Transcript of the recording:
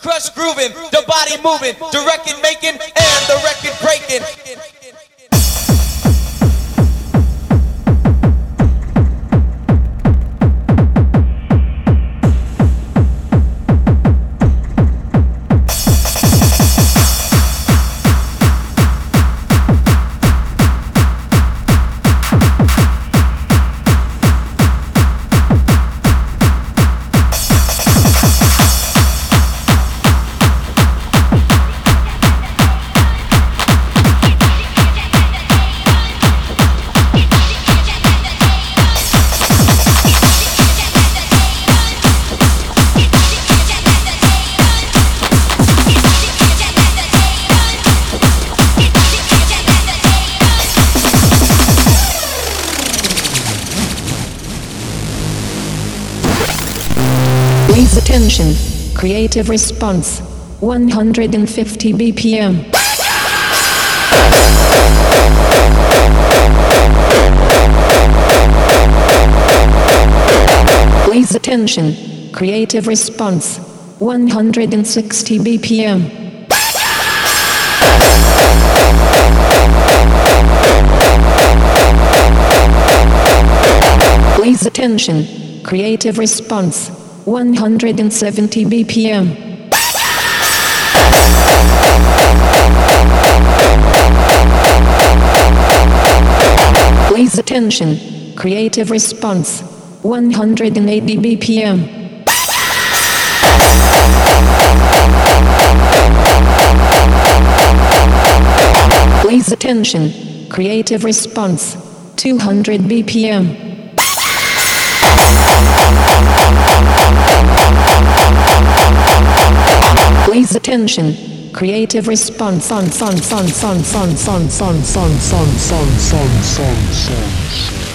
crush grooving, the body moving, the record making, and the record breaking. Please attention. Creative response. 150 BPM. Please attention. Creative response. 160 BPM. Please attention. Creative response. 170 BPM. Please attention. Creative response. 180 BPM. Please attention. Creative response. 200 BPM. Please attention. Creative response. Son.